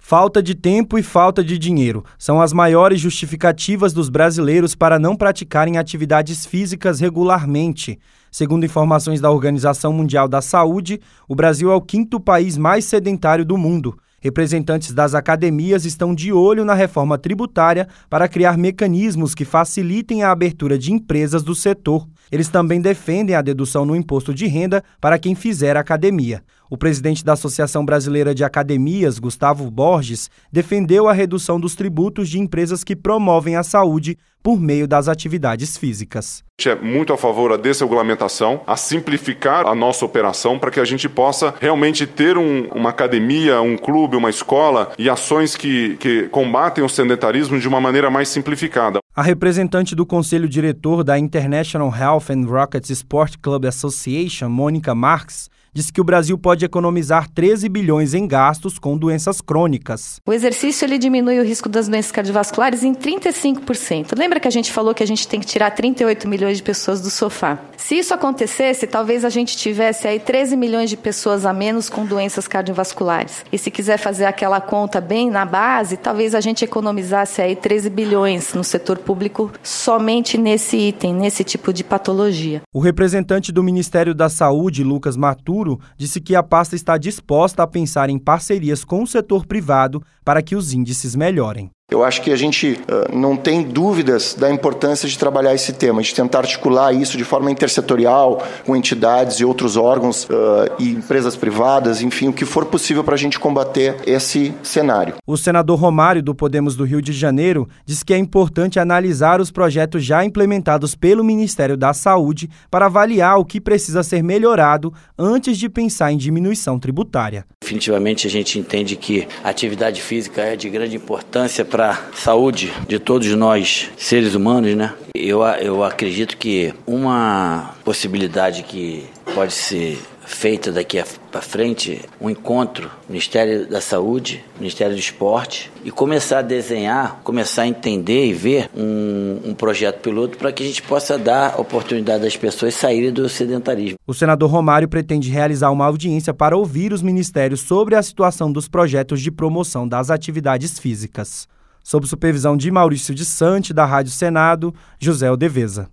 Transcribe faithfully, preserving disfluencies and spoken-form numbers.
Falta de tempo e falta de dinheiro são as maiores justificativas dos brasileiros para não praticarem atividades físicas regularmente. Segundo informações da Organização Mundial da Saúde, o Brasil é o quinto país mais sedentário do mundo. Representantes das academias estão de olho na reforma tributária para criar mecanismos que facilitem a abertura de empresas do setor. Eles também defendem a dedução no imposto de renda para quem fizer academia. O presidente da Associação Brasileira de Academias, Gustavo Borges, defendeu a redução dos tributos de empresas que promovem a saúde por meio das atividades físicas. A gente é muito a favor da desregulamentação, a simplificar a nossa operação para que a gente possa realmente ter um, uma academia, um clube, uma escola e ações que, que combatem o sedentarismo de uma maneira mais simplificada. A representante do conselho diretor da International Health and Rockets Sport Club Association, Mônica Marques, disse que o Brasil pode economizar treze bilhões em gastos com doenças crônicas. O exercício ele diminui o risco das doenças cardiovasculares em trinta e cinco por cento. Lembra que a gente falou que a gente tem que tirar trinta e oito milhões de pessoas do sofá? Se isso acontecesse, talvez a gente tivesse aí treze milhões de pessoas a menos com doenças cardiovasculares. E se quiser fazer aquela conta bem na base, talvez a gente economizasse aí treze bilhões no setor público somente nesse item, nesse tipo de patologia. O representante do Ministério da Saúde, Lucas Maturo, disse que a pasta está disposta a pensar em parcerias com o setor privado para que os índices melhorem. Eu acho que a gente uh, não tem dúvidas da importância de trabalhar esse tema, de tentar articular isso de forma intersetorial com entidades e outros órgãos uh, e empresas privadas, enfim, o que for possível para a gente combater esse cenário. O senador Romário, do Podemos do Rio de Janeiro, diz que é importante analisar os projetos já implementados pelo Ministério da Saúde para avaliar o que precisa ser melhorado antes de pensar em diminuição tributária. Definitivamente a gente entende que a atividade física é de grande importância para para a saúde de todos nós, seres humanos, né? Eu, eu acredito que uma possibilidade que pode ser feita daqui para frente, um encontro, Ministério da Saúde, Ministério do Esporte, e começar a desenhar, começar a entender e ver um, um projeto piloto para que a gente possa dar oportunidade das pessoas saírem do sedentarismo. O senador Romário pretende realizar uma audiência para ouvir os ministérios sobre a situação dos projetos de promoção das atividades físicas. Sob supervisão de Maurício de Sante, da Rádio Senado, José Odeveza.